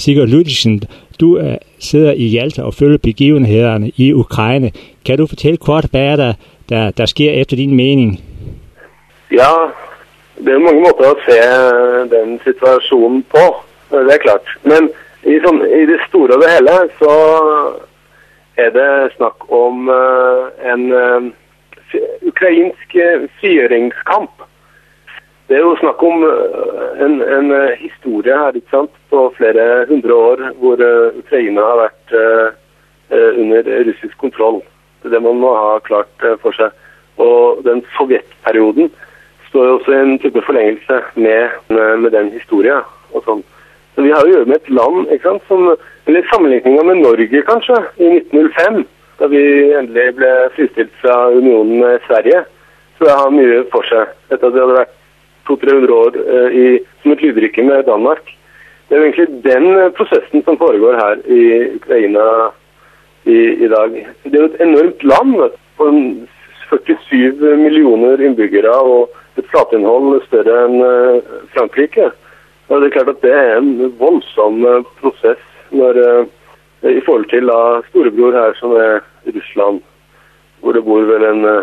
Sigurd Ludvigsen, du sidder i Jalta og følger begivenhederne i Ukraine. Kan du fortælle kort, hvad er der sker efter din mening? Ja, det mange måter å se den situasjonen på, det klart. Men i det store og det hele så det snakk om en ukrainsk frigjøringskamp. Det jo snakk om en historie her, ikke sant, på flere hundre år, hvor Ukraina har vært under russisk kontroll. Det man må ha klart for seg. Og den sovjetperioden står jo også i en type forlengelse med den historien og sånn. Så vi har jo gjort med et land, ikke sant, eller sammenligningen med Norge kanskje, i 1905, da vi endelig ble fristilt fra unionen med Sverige. Så det har mye for seg. Etter at det hadde vært 200-300 år som et lydrykke med Danmark. Det jo egentlig den prosessen som foregår her i Ukraina i dag. Det jo et enormt land, på 47 millioner innbyggere og et flatinnhold større enn Frankrike. Og det klart at det en voldsom prosess i forhold til storebror her som Russland, hvor det bor vel en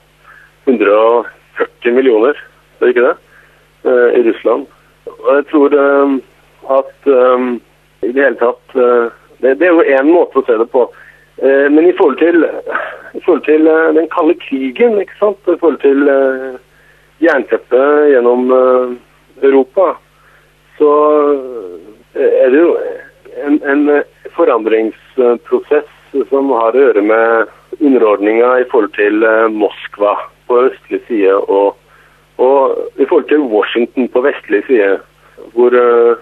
140 millioner, det ikke det? I Russland. Og jeg tror at i det hele tatt, det jo en måte å se det på. Men i forhold til den kalde krigen, ikke sant? I forhold til jernteppet gjennom Europa, så det jo en forandringsprosess som har å gjøre med underordningen i forhold til Moskva på østlig side og i forhold til Washington på vestlig side, hvor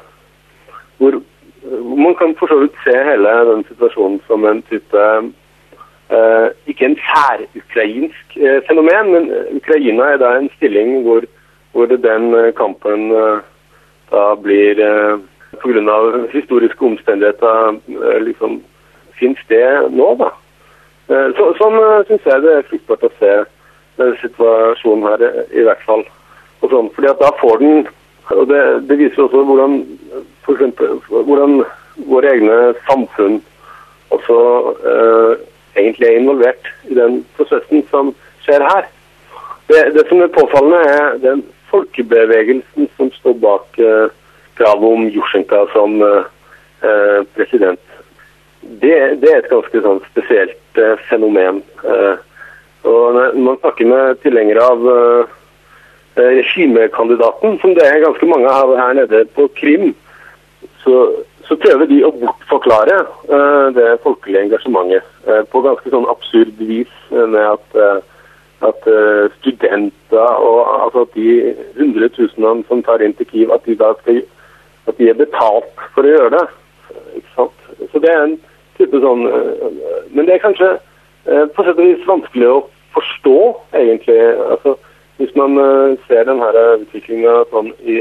man kan for så vidt se hele den situasjonen som en type, ikke en sær-ukrainsk fenomen, men Ukraina da en stilling hvor den kampen da blir, på grunn av historiske omstendigheter, liksom finnes det nå da. Sånn synes jeg det fryktbart å se situasjonen her i hvert fall. Og sånn, fordi at da får den, og det viser også hvordan, for eksempel, hvordan våre egne samfunn også egentlig involvert i den prosessen som skjer her. Det som påfallende den folkebevegelsen som står bak kravet om Jusjenka som president. Det et ganske sånn spesielt fenomen. Og når man snakker med tilhengere av regimekandidaten, som det ganske mange av her nede på Krim, så prøver de å bortforklare det folkelige engasjementet på ganske sånn absurd vis med at studenter og altså at de 100 000 som tar inn til Kiev, at de betalt for å gjøre det. Ikke sant? Så det en type sånn, men det kanskje på sett og vis vanskelig å forstå, egentlig. Altså, hvis man ser den her utviklingen sånn, i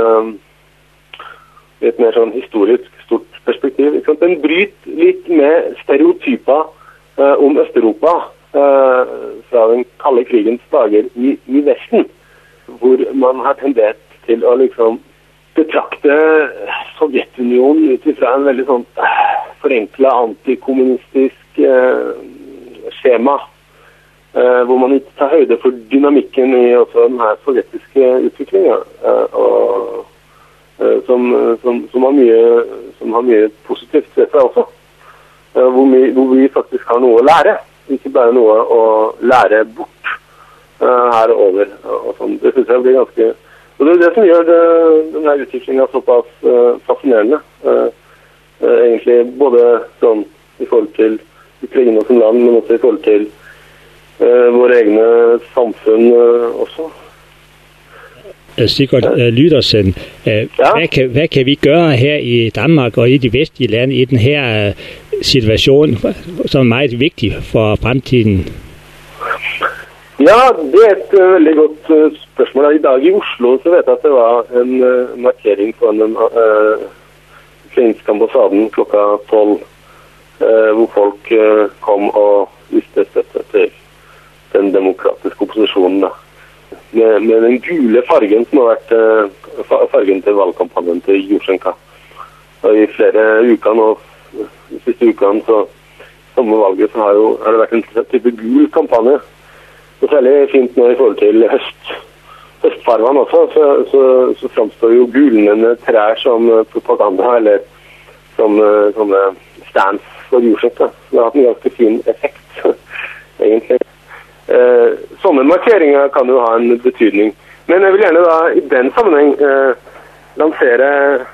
et mer sånn historisk stort perspektiv. Ikke sant? Den bryter litt med stereotyper om Østeuropa fra den kalde krigens dager i Vesten, hvor man har tendert til å liksom betrakte Sovjetunionen ut fra en veldig sånn forenklet antikommunistisk skjema, hvor man ikke tar høyde for dynamikken i også den her sovjetiske utviklingen, som har mye positivt ved seg også, hvor vi faktisk har noe å lære, ikke bare noe å lære bort her over. Og sånn. Det synes jeg blir ganske... Og det det som gjør denne utviklingen såpass fascinerende, egentlig både sånn i forhold til Ukraina som land, men også i forhold til våre egne samfunn også. Sigurd Lydersen, hvad kan vi gøre her i Danmark og i de vestlige lande i den her situation, som er meget vigtig for fremtiden? Ja, det et veldig godt spørsmål. I dag i Oslo så vet jeg at det var en markering på den ukrainske ambassaden klokka 12, hvor folk kom og viste støtte til den demokratiske opposisjonen da. Med den gule fargen som har vært fargen til valgkampanjen til Jusjenka. i flere uker nå, de siste ukene, så samme valget så har det vært en type gul kampanje. Og særlig fint nå i forhold til høstfarvene også, så fremstår jo gulnende trær som propaganda, eller som sånne stands for jordskiftet. Det har hatt en ganske fin effekt, egentlig. Sånne markeringer kan jo ha en betydning. Men jeg vil gjerne da i den sammenheng lansere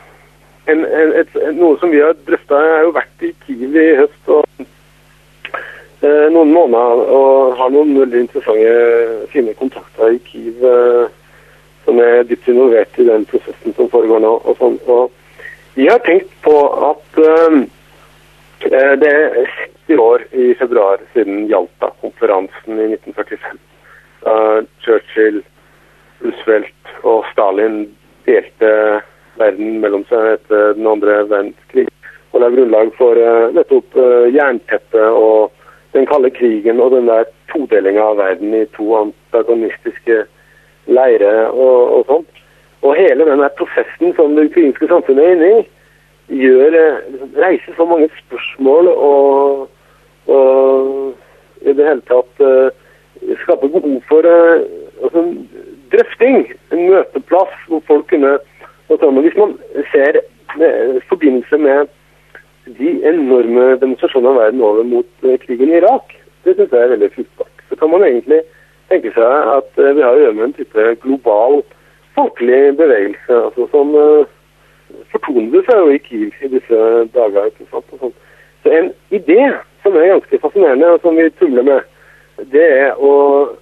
noe som vi har drøftet. Jeg har jo vært i Kiev i høst og noen måneder, og har noen veldig interessante, fine kontakter i Kiev som dypt involvert i den prosessen som foregår nå. Og vi har tenkt på at det 60 år i februar siden Jalta-konferansen i 1945. Da Churchill, Roosevelt og Stalin delte verden mellom seg etter den andre verdenskrig, og la grunnlag for nettopp jernteppet og den kalde krigen og den der todelingen av verden i to antagonistiske leire og sånt. Og hele den der prosessen som det ukrainske samfunnet er inne i, reiser så mange spørsmål og i det hele tatt skaper behov for drøfting, en møteplass hvor folk kunne hvis man ser forbindelse med de enorme demonstrasjonene av verden over mot krigen i Irak, det synes jeg er veldig fruktbart. Så kan man egentlig tenke seg at vi har å gjøre med en type global folkelig bevegelse, altså som fortoner seg jo i Kiev i disse dager, ikke sant? Og sånn. Så en idé som er ganske fascinerende, og som vi tumler med, det er å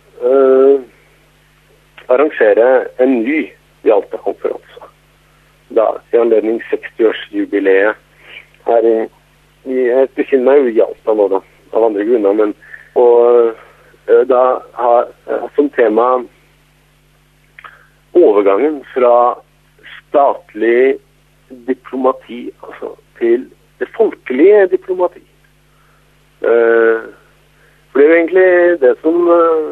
arrangere en ny Jalta-konferanse. Da, i anledning 60-årsjubileet her jeg befinner meg jo i Jalta nå da, av andre grunner, og da har som tema overgangen fra statlig diplomati, altså til det folkelige diplomati. For det er jo egentlig det som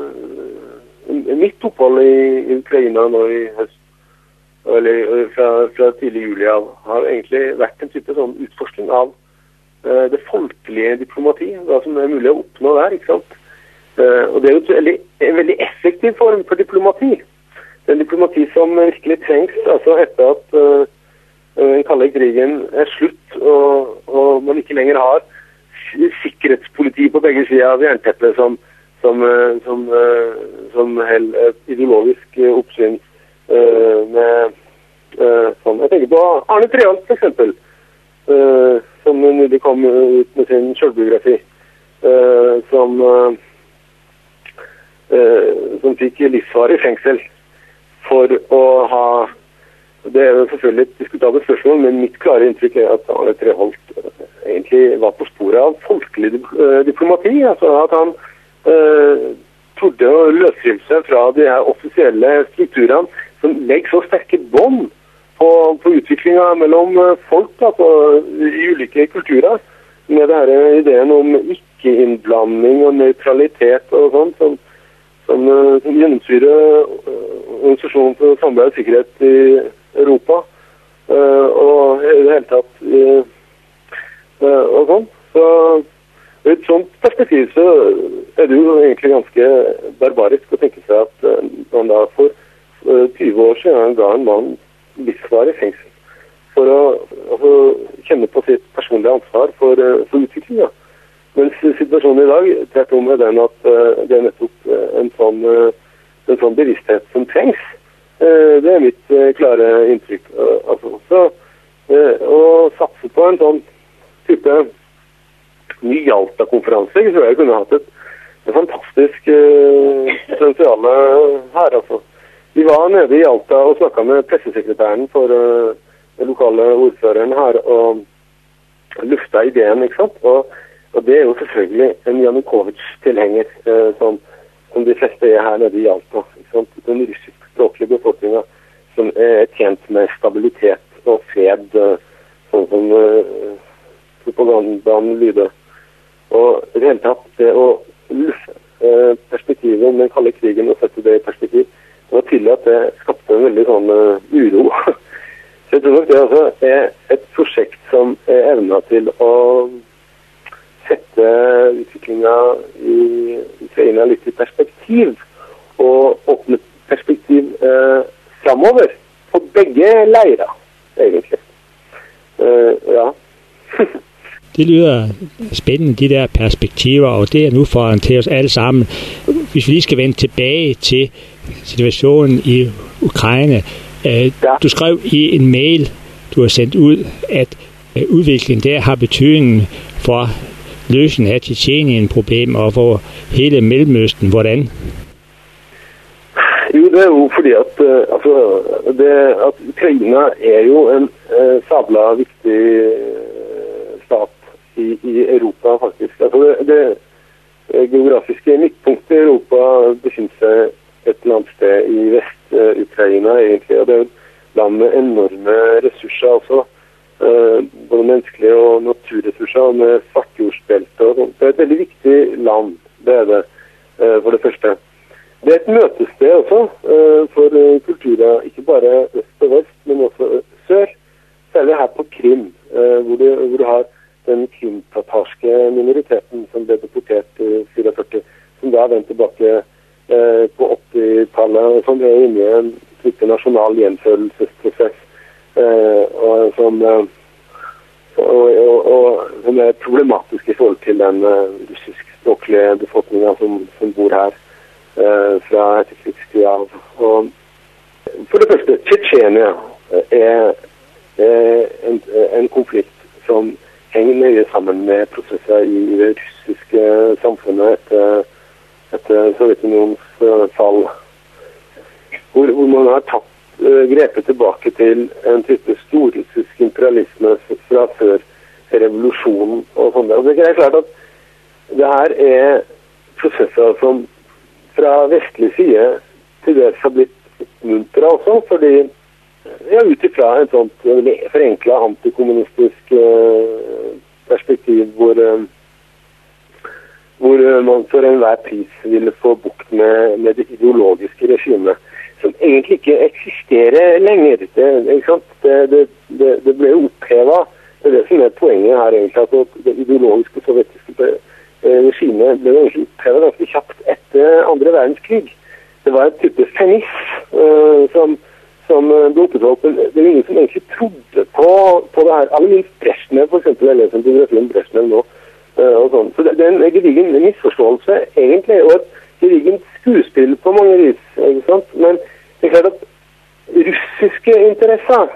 mitt opphold i Ukraina nå i høst, eller fra tidlig juli av, har egentlig vært en type sånn utforskning av det folkelige diplomati, hva som er mulig å oppnå der, ikke sant? Og det er jo en veldig effektiv form for diplomati. Det er en diplomati som virkelig trengs, altså etter at den kalde krigen er slutt, og man ikke lenger har sikkerhetspoliti på begge sider av jernteppet som helt ideologisk oppsyn med sånn. Jeg tenker på Arne Treholt for eksempel, som nylig kom ut med sin selvbiografi, som fikk livsvarig fengsel for å ha, det er jo selvfølgelig et diskutabelt spørsmål, men mitt klare inntrykk er at Arne Treholt egentlig var på sporet av folkelig diplomati, altså at han trodde å løsrive seg fra de her offisielle strukturene som legger så sterke bånd på utviklingen mellom folk, altså, i ulike kulturer, med det her ideen om ikke-innblanding og nøytralitet og sånt, som gjennomsyrer Organisasjonen for samarbeid og sikkerhet i Europa, og i det hele tatt og sånn. Så i et sånt perspektiv så er det jo egentlig ganske barbarisk å tenke seg at man da for 20 år siden ga en mann livsvarig fengsel for å kjenne på sitt personlige ansvar for utviklingen. Mens situasjonen i dag tvert om er den at det er nettopp en sånn bevissthet som trengs. Det er mitt klare inntrykk. Så å satse på en sånn type ny Jalta-konferanse, så tror jeg kunne hatt et fantastisk potensial her, altså. Vi var nede i Jalta og snakket med pressesekretæren for den lokale ordføreren her, og lufta ideen, ikke sant? Og det er jo selvfølgelig en Janukovic-tilhenger, som de fleste er her nede i Jalta, ikke sant? Den russisk-språklige befolkningen som er tjent med stabilitet og fred, sånn som propagandaen lyder. Og i det hele tatt, det å lufte perspektivet om den kalde krigen og sette det i perspektiv, det var tydelig at det skapte en veldig sånn uro Så jeg tror nok det også et prosjekt som evner til å sette utviklingen i Ukraina litt i perspektiv, og åpne perspektiv fremover på begge leirer, egentlig. Ja. Det lyder spændende, de der perspektiver, og det en udfordring til os alle sammen. Hvis vi lige skal vende tilbage til situationen i Ukraine. Du skrev i en mail, du har sendt ud, at udviklingen der har betydning for løsningen af Tjetjenien-problem og for hele Mellemøsten. Hvordan? Jo, det jo fordi at, at Ukraina jo en sabla viktig stat i Europa, faktisk. Altså det geografiske midtpunktet i Europa befinner seg et eller annet sted i Vest-Ukraina, egentlig. Og det et land med enorme ressurser også. Både menneskelige og naturressurser, med svartjordsbelte og sånt. Det et veldig viktig land, det det, for det første. Det et møtested også for kulturer, ikke bare øst og vest, men også sør. Særlig her på Krim, hvor du har den krimtatarske minoriteten som ble deportert i 44, som da vendt tilbake på 80-tallet, og som inne i en slik nasjonal gjenfølelsesprosess, og som problematisk i forhold til den russiskspråklige befolkningen som bor her fra etterkrigstida. Og for det første, Tsjetsjenia en konflikt som henger nøye sammen med prosesser i det russiske samfunnet etter Sovjetunionens fall, hvor man har tatt grepet tilbake til en type storrussisk imperialisme fra før revolusjonen og sånn. Og det klart at det her prosesser som fra vestlig side til det har blitt oppmuntret også, fordi utifra en sånt forenklet antikommunistisk perspektiv hvor man for enhver pris ville få bukt med det ideologiske regimet, som egentlig ikke eksisterer lenger. Det ble opphevet. Det det som poenget her egentlig, at det ideologiske sovjetiske regimet ble egentlig opphevet ganske kjapt etter andre verdenskrig. Det var et type feminisme som ble oppholdt. Det ingen som egentlig trodde på det her. Alle minst Brezhnev, for eksempel, eller som biografien Brezhnev nå. Og sånn. Så det en gedigen misforståelse egentlig, og et gedigen skuespill på mange vis, ikke sant? Men det klart at russiske interesser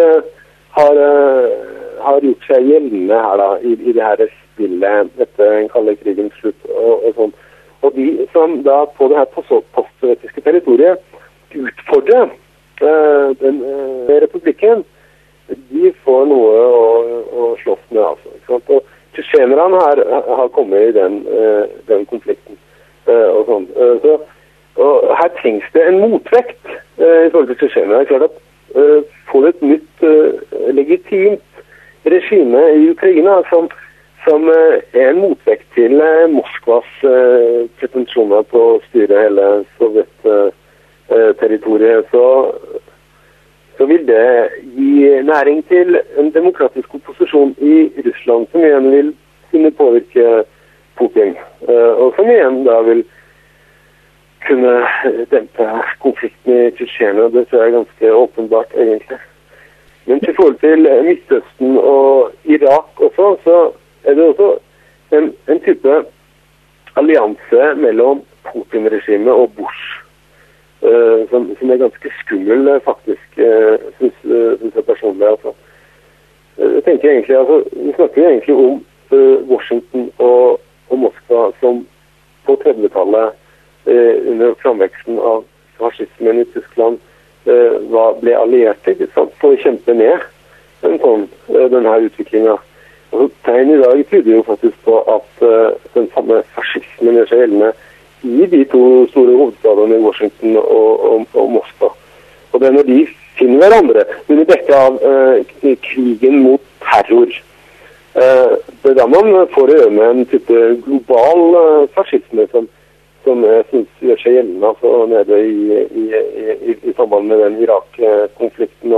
har gjort seg gjeldende her da, i det her spillet etter den kalde krigens slutt og sånn. Og de som da på det her postsovjetiske territoriet utfordrer den republikken, de får noe å slåss med, altså, ikke sant? Og tsjetsjenerne har kommet i den konflikten og sånn. Og her trengs det en motvekt i forhold til tsjetsjenerne. Det klart at få et nytt legitimt regime i Ukraina som en motvekt til Moskvas pretensjoner på å styre hele Sovjet-territoriet, så vil det gi næring til en demokratisk opposisjon i Russland, som igjen vil kunne påvirke Putin, og som igjen da vil kunne dempe konflikten i Tsjetsjenia. Det tror jeg ganske åpenbart, egentlig. Men til forhold til Midtøsten og Irak også, så det også en type allianse mellom Putin-regimet og Bush, som ganske skummel, faktisk, synes jeg personlig. Altså. Jeg tenker egentlig, vi snakker egentlig om Washington og Moskva som på 30-tallet under framveksten av fascismen i Tyskland ble allierte for å kjempe ned denne utviklingen. Tegn i dag tyder jo faktisk på at den samme fascismen gjør seg gjeldende i de to store hovedstadene i Washington og Moskva. Og det når de finner hverandre under dekke av krigen mot terror. Det da man får å gjøre med en type global fascisme som jeg synes gjør seg gjeldende, altså nede i samband med den Irak-konflikten og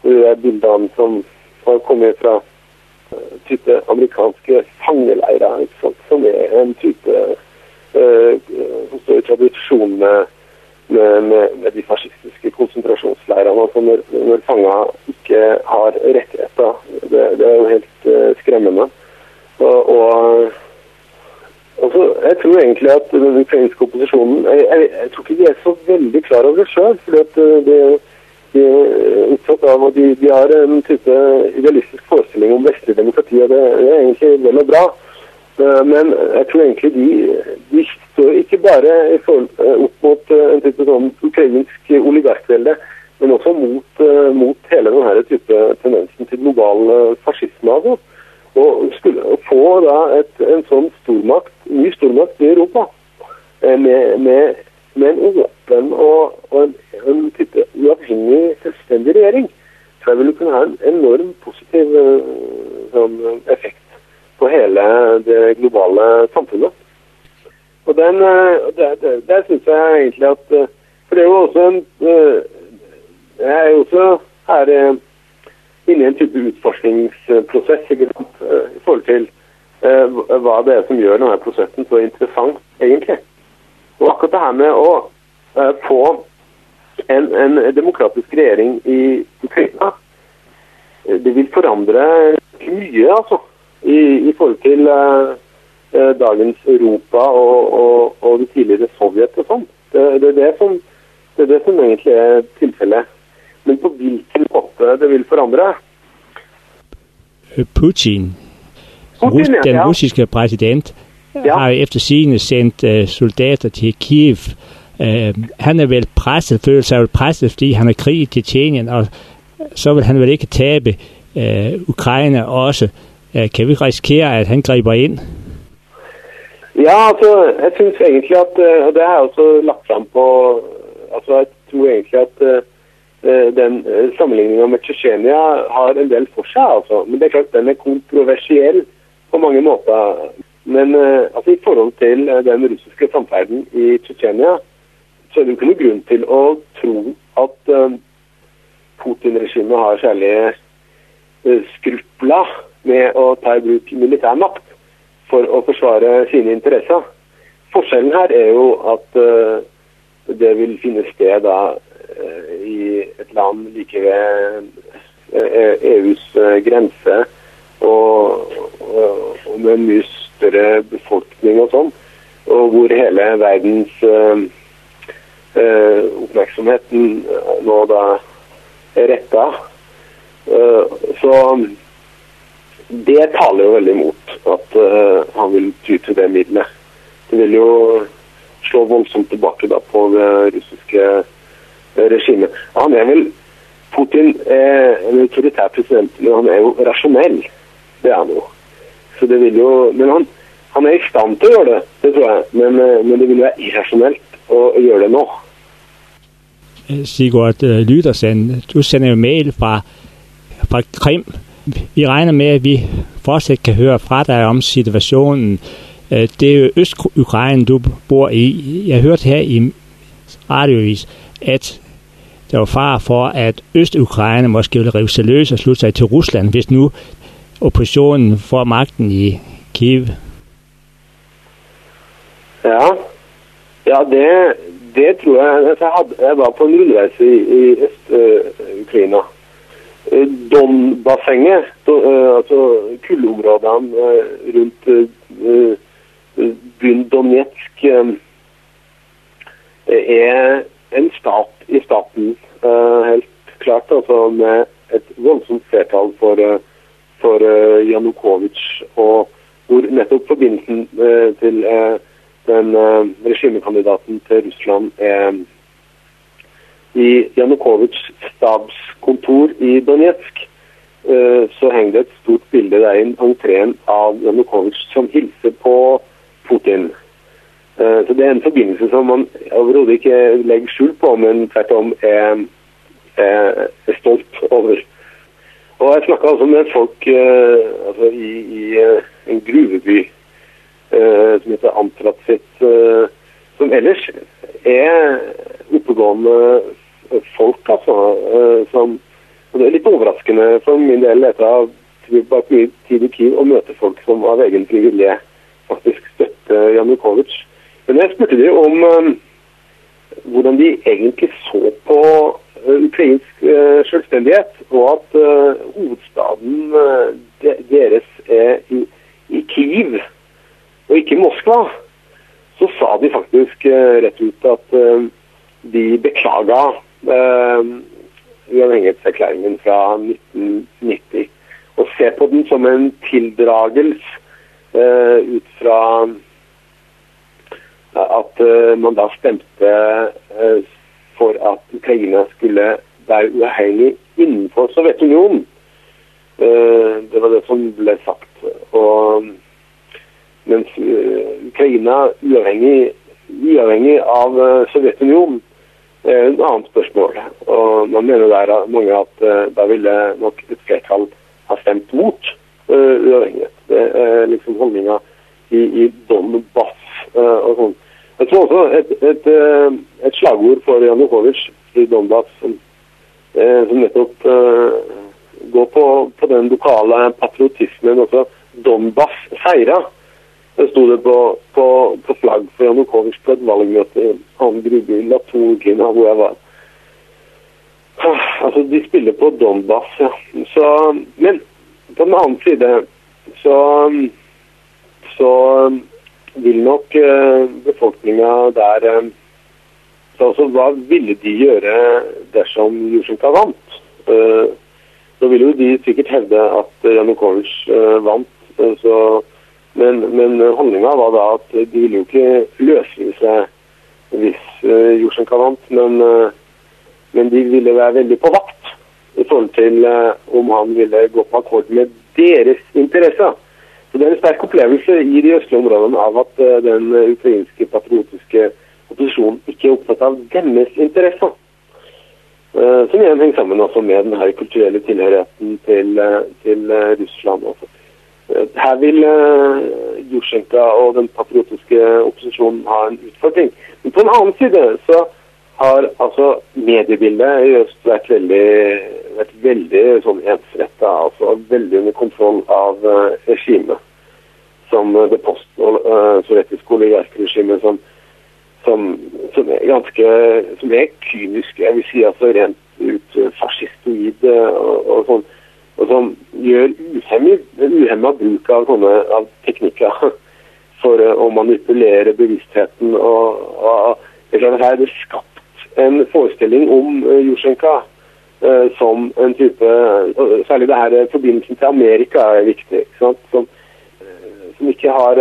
de bildene som har kommet fra type amerikanske fangeleirer, som en type som står I tradisjon med de fascistiske konsentrasjonsleirene, altså når fanger ikke har rettigheter. Det jo helt skremmende. Og jeg tror egentlig at den ukrainske opposisjonen, jeg tror ikke de så veldig klar over det selv, fordi at de opptatt av, og de har en type idealistisk forestilling om vestlig demokrati, og det egentlig vel og bra. Men jeg tror egentlig de står ikke bare opp mot en type sånn ukrainsk oligarkvelde, men også mot hele denne type tendensen til global fascisme. Altså. Og skulle få da en sånn ny stormakt I Europa, med en åpen og en type uavhengig selvstendig regjering, så jeg ville kunne ha en enorm positiv sånn effekt på hele det globale samfunnet. Og der synes jeg egentlig at, for det jo også jeg jo også her inne I en type utforskningsprosess I forhold til hva det som gjør denne prosessen så interessant egentlig. Og akkurat det her med å få en demokratisk regjering I Ukraina, det vil forandre mye altså, I forhold til dagens Europa og det tidligere Sovjet og sånn. Det det som egentlig tilfellet. Men på hvilken måte det vil forandre? Putin, den russiske præsident, har efter sigende sendt soldater til Kiev. Han vel presset, føler sig vel presset, fordi han har krig I Tjetjenien, og så vil han vel ikke tabe Ukraine også. Kan vi risikere, at han griber ind? Ja, altså, jeg synes egentlig at, og det har jeg også lagt frem på, altså jeg tror egentlig at den sammenligningen med Tsjetsjenia har en del for seg, altså. Men det klart den kontroversiell på mange måter. Men altså, I forhold til den russiske samferden I Tsjetsjenia, så det ikke noen grunn til å tro at Putin-regimet har særlig skrupler med å ta I bruk militærmakt for å forsvare sine interesser. Forskjellen her jo at det vil finne sted da I et land like ved EUs grense og med en mye større befolkning og sånn, og hvor hele verdens oppmerksomheten nå da rettet. Så det taler jo veldig imot at han vil ty til det middelet. Det vil jo slå voldsomt tilbake da på det russiske regimet. Han vel, Putin en autoritær president, men han jo rasjonell. Det han jo. Så det vil jo, men han I stand til å gjøre det tror jeg. Men det vil være irrasjonelt å gjøre det nå. Sigurd Lydersen, du sender jo mail fra Krim. Vi regner med, at vi fortsat kan høre fra deg om situationen. Det jo Øst-Ukraine, du bor I. Jeg hørte her I radiovis, at der var fare for, at Øst-Ukraine måske ville rive sig løs og slutte sig til Rusland, hvis nu oppositionen får magten I Kiev. Ja, det tror jeg. Jeg var på en rundreise I Øst-Ukraina. Donbassenget, altså kullområdene rundt byen Donetsk, en stat I staten, helt klart, altså med et voldsomt flertall for Janukovych, og hvor nettopp forbindelsen til den regimekandidaten til Russland I Janukovychs stabskontor I Donetsk, så henger det et stort bilde der I entreen av Janukovych som hilser på Putin. Så det en forbindelse som man overhodet ikke legger skjul på, men tvert om stolt over. Og jeg snakket altså med folk altså I en gruveby som heter Antratsit, som ellers oppegående folk, altså, som Og det litt overraskende for min del etter å ha vært mye tid i Kiev og møte folk som av egen fri vilje faktisk støtte Janukovytsj. Men jeg spurte de om hvordan de egentlig så på ukrainsk selvstendighet, og at hovedstaden deres i Kiev, og ikke Moskva. Så sa de faktisk rett ut at de beklaget uavhengighetserklæringen fra 1990, og ser på den som en tildragelse ut fra at man da stemte for at Ukraina skulle være uavhengig innenfor Sovjetunionen. Det var det som ble sagt. Og mens Ukraina uavhengig av Sovjetunionen er en annet spørsmål. Og man mener der mange at da ville nok et flertall ha stemt mot uavhengighet. Det er liksom holdninga i Donbass og sånn. Jeg tror også et slagord for Janukovytsj i Donbass som nettopp går på den lokale patriotismen, også Donbass seira. Det stod det på flagg for Janukovytsj på et valgmøte i Andruby, Latorgina, hvor jeg var. Altså, de spiller på Donbass, ja. Men på den annen side så vil nok befolkninga der altså, hva ville de gjøre dersom Jusjenka vant? Så ville jo de sikkert hevde at Janukovytsj vant, men holdninga var da at de ville jo ikke løsrive seg hvis Jusjenka vant, men de ville være veldig på vakt i forhold til om han ville gå på akkord med deres interesser. Så det er en sterk opplevelse i de østlige områdene av at den ukrainske patriotiske opposisjonen ikke er opptatt av deres interesser. Som igjen henger sammen også med den her kulturelle tilhørigheten til Russland. Også. Her vil Jusjenka og den patriotiske opposisjonen ha en utfordring. Men på en annen side så har altså mediebildet i øst vært veldig sånn ensrettet, altså veldig under kontroll av regimet, som det post-sovjetiske oligarkregimet som er kynisk, jeg vil si altså rent ut fascistoid og sånn, og som gjør uhemmet bruk av sånne av teknikker for å manipulere bevisstheten og det er det skapt en forestilling om Jusjenka som en type, særlig det her forbindelsen til Amerika er viktig, ikke sant? Som ikke har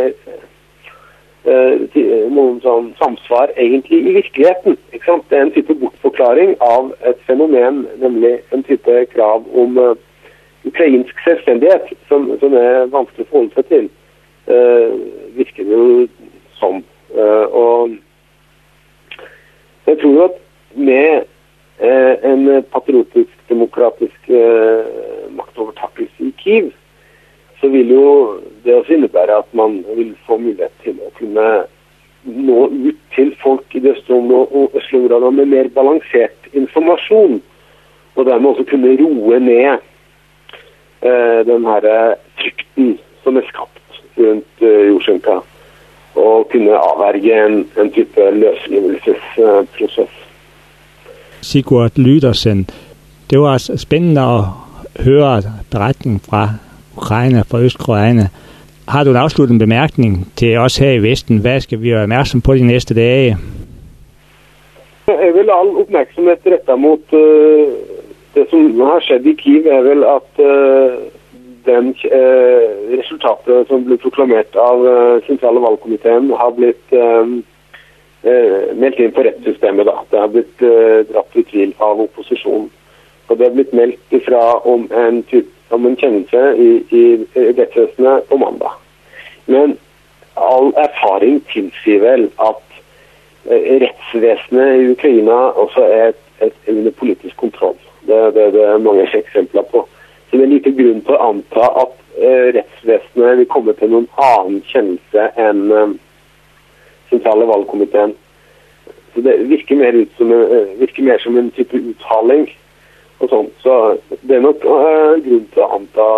noen sånn samsvar egentlig i virkeligheten, ikke sant? Det er en type bortforklaring av et fenomen, nemlig en type krav om ukrainsk selvstendighet, som er vanskelig å forholde seg til, virker det jo som. Og jeg tror at med en patriotisk, demokratisk maktovertakelse i Kiev, så vil jo det også innebære at man vil få mulighet til å kunne nå ut til folk i det østlige området med mer balansert informasjon, og dermed også kunne roe ned den her frykten som er skapt rundt Jusjenka, og kunne avverge en type løsrivelsesprosess. Sigurd Lydersen, det var spændende at høre beretningen fra Ukraina, fra Øst-Ukraina. Har du en afsluttende bemærkning til os her i Vesten? Hvad skal vi være opmærksom på de næste dage? Jeg vil all oppmerksomhet rettet mot det som har skjedd i Kiev, er vel at den resultatet som ble proklamert av sentrale valgkomiteen har blitt meldt inn på rettssystemet. Da. Det har blitt dratt i tvil av opposisjonen. Og det har blitt meldt ifra om en kjennelse i rettsvesenet på mandag. Men all erfaring tilsier vel at rettsvesenet i Ukraina også er under politisk kontroll. Det er mange eksempler på. Så det er lite grunn til å anta at rettsvesenet vil komme til noen annen kjennelse enn sentrale valgkomiteen. Så det virker mer som en type uttaling. og sånn. Så det nok grunn til å anta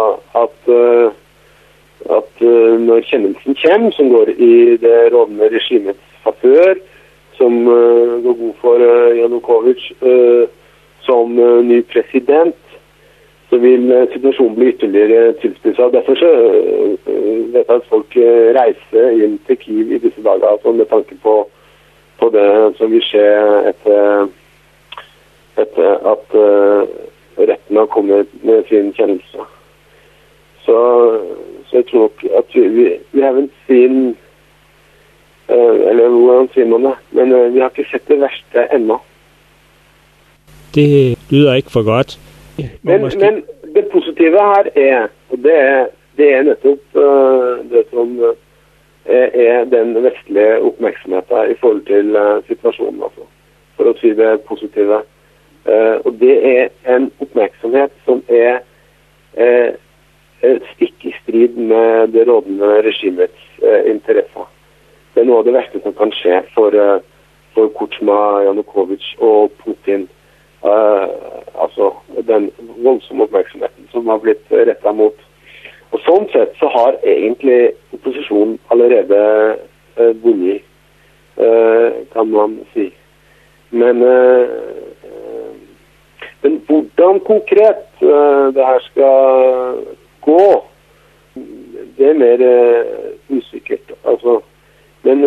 at når kjennelsen kommer, som går i det rådende regimets favør, som går god for Janukovic som ny president, så vil situasjonen bli ytterligere tilspisset. Derfor så vet jeg at folk reiser inn til Kyiv i disse dager, altså med tanke på det som vil skje etter at retten har kommet med sin kjennelse. Så jeg tror nok at vi haven't seen, eller hvordan sier man det, men vi har ikke sett det verste ennå. Det lyder ikke for godt. Men det positive her og det nettopp det som den vestlige oppmerksomheten i forhold til situasjonen, altså, for å si det positive. Og det en oppmerksomhet som stikk i strid med det rådende regimets interesser. Det noe av det verste som kan skje for Kuchma, Janukovic og Putin. Altså den voldsomme oppmerksomheten som har blitt rettet mot. Og sånn sett så har egentlig opposisjonen allerede vunnet, kan man si. Men hvordan konkret det her skal gå, det mer usikkert. Altså, men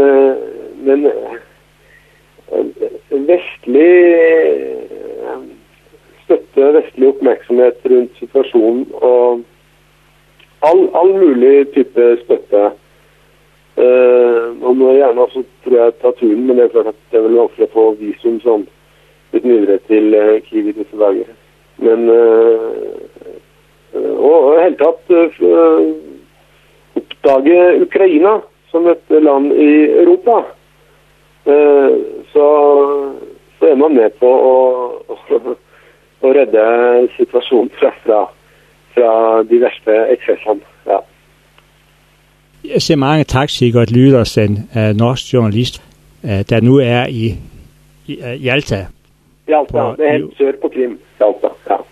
vestlig oppmerksomhet rundt situasjonen og all mulig type støtte. Man må gjerne også, tror jeg, ta turen, men det er klart at det er vel vanskelig å få visum sånn litt videre til Kyiv i disse dager. Men og helt tatt oppdage Ukraina som et land i Europa. Så er man med på å redde situasjonen fra de verste eksessene. Ja. Jeg ser mange takk, Sigurd Lydersen, norsk journalist, der nu i Jalta. Jalta, det helt sør på Krim. Jalta, ja.